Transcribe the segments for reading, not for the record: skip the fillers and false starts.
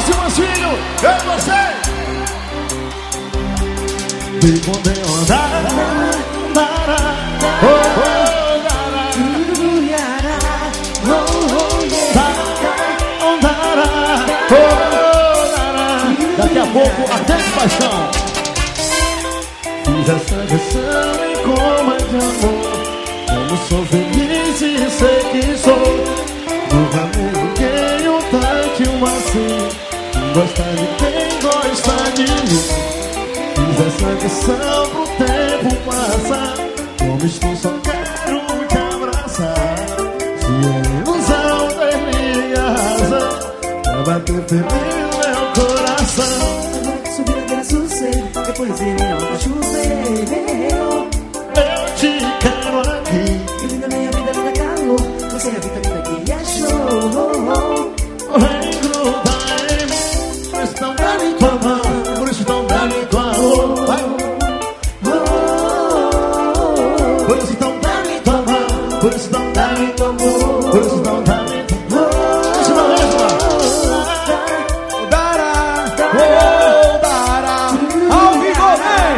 Simas Filho, eu e você. De poder andar, daqui a pouco, até de paixão. Fiz essa canção em coma de amor. Como sou feliz e sei que sou. Nunca me liguei um tanto assim. Gosta de quem gosta de mim. Fiz essa canção pro tempo passar. Como estou só quero te abraçar. Se é ilusão da minha razão, pra bater feliz meu coração. Subir a beira sossego, depois ele não vai chover. Eu te quero aqui. Linda minha vida, linda calor. Você é a vitamina que é show. Vem grudar em mim. Por isso não dá nem tua mão. Por isso não dá nem tua mão. Por isso não dá nem tua mão. Por isso não dá nem tua mão. Por isso não dá nem tua mão. Isso não é mesmo. Ao vivo, vem!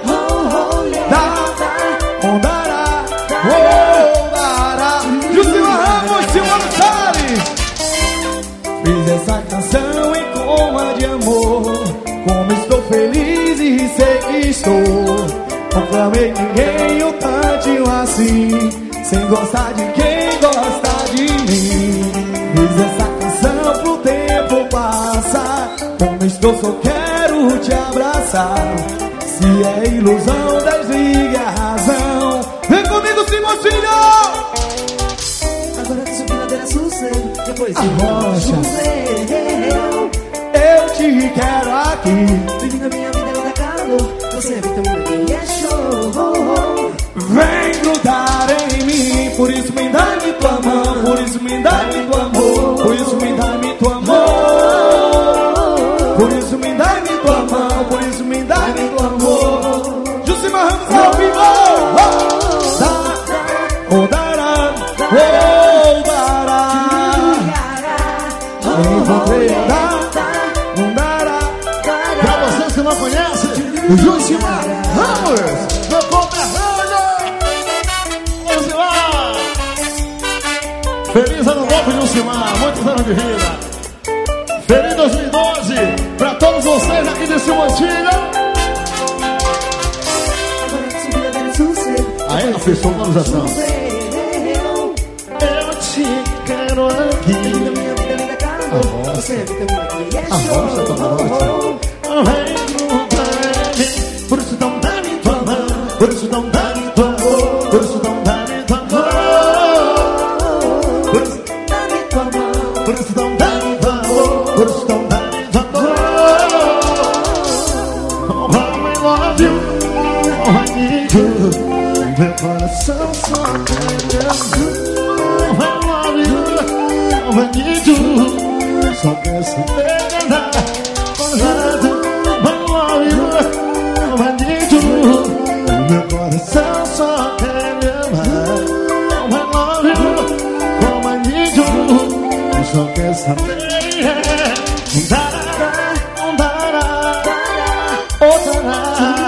Jusimar Ramos, Silvano Salles. Fiz essa canção em coma de amor. Como estou feliz e sei que estou. Nunca amei ninguém um tantinho assim, sem gostar de quem gosta de mim. Fiz essa canção pro tempo passar. Como estou, só quero te abraçar. Se é ilusão, desligue a razão. Vem comigo, Simões Filho! Agora que subir a beira sossego, depois A ele não vai rocha. chover. Eu te quero aqui. Linda minha vida, linda calor. Você é a vitamina que é show. Vem grudar em mim. Por isso me dá-me tua mão. Por isso me dá-me tua amor. Por isso me dá-me tua amor. Por isso me dá-me tua mão. Por isso me dá-me tua amor. Jusimar Ramos ao vivo. Pra vocês que não conhecem, Jusimar Ramos, meu conterrâneo. Jusimar, feliz ano novo, Jusimar, muitos anos de vida. Feliz 2012 pra todos vocês aqui de Simões Filho. Agora que subir a beira sossego, Aí, a pessoa da organização. Eu te quero aqui. linda minha vida, linda calor. Você é a vitamina que é A rocha tá na rocha. show. Vem grudar em mim. Por isso não dá nem tua mão. Por isso não dá nem tua amor. Por isso não dá nem tua amor. Por isso Dá-me tua mão. Por isso não dá nem tua amor. Por isso não dá nem tua amor. Oh, I love you. Oh, I need you. Meu coração só quer you. Oh, I love you. Oh, I need you. Só quer saber andar. Oh, I love you. Oh, I need you. Meu coração só quer me amar. Oh, I love you. Oh, I need you. Só quer saber. Dará, dará, oh, dará.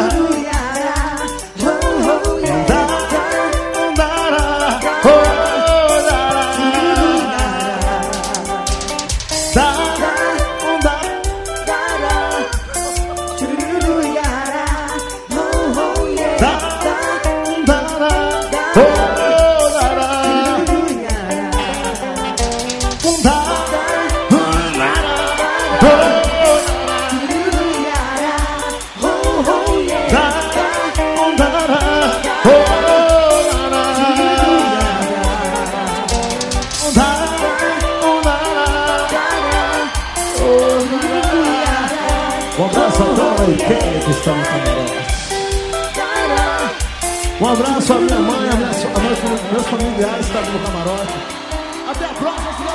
Um abraço a Dona Ikeia que está no camarote. Um abraço à minha mãe, a meus familiares que estão no camarote. Até a próxima.